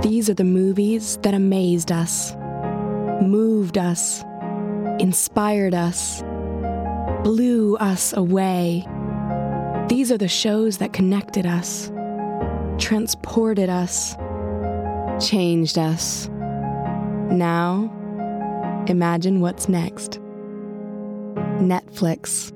These are the movies that amazed us, moved us, inspired us, blew us away. These are the shows that connected us, transported us, changed us. Now, imagine what's next. Netflix.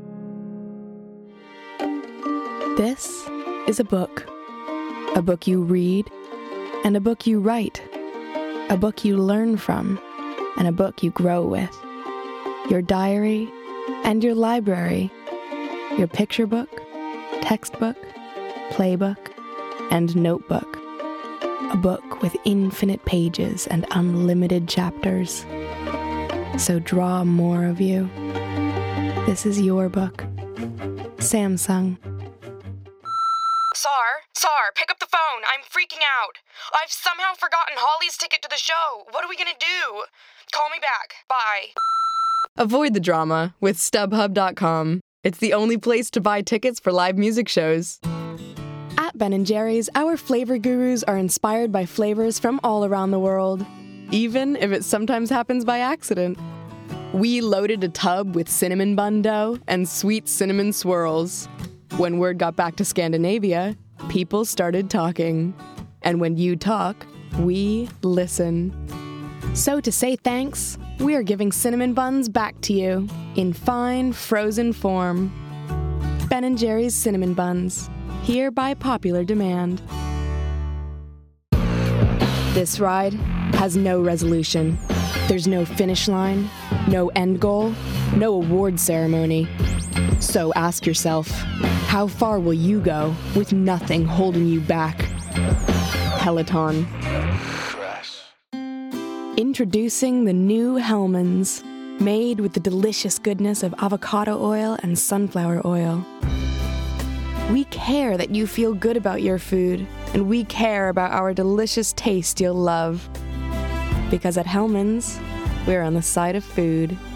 This is a book you read, and a book you write, a book you learn from, and a book you grow with. Your diary and your library, your picture book, textbook, playbook, and notebook. A book with infinite pages and unlimited chapters. So draw more of you. This is your book. Samsung. Sar, pick up the phone. I'm freaking out. I've somehow forgotten Holly's ticket to the show. What are we gonna do? Call me back. Bye. Avoid the drama with StubHub.com. It's the only place to buy tickets for live music shows. At Ben & Jerry's, our flavor gurus are inspired by flavors from all around the world, Even if it sometimes happens by accident. We loaded a tub with cinnamon bun dough and sweet cinnamon swirls. When word got back to Scandinavia, people started talking. And when you talk, we listen. So to say thanks, we are giving cinnamon buns back to you in fine, frozen form. Ben & Jerry's Cinnamon Buns, here by popular demand. This ride has no resolution. There's no finish line, no end goal, no award ceremony. So ask yourself, how far will you go with nothing holding you back? Peloton. Introducing the new Hellmann's, made with the delicious goodness of avocado oil and sunflower oil. We care that you feel good about your food, and we care about our delicious taste you'll love. Because at Hellmann's, we're on the side of food.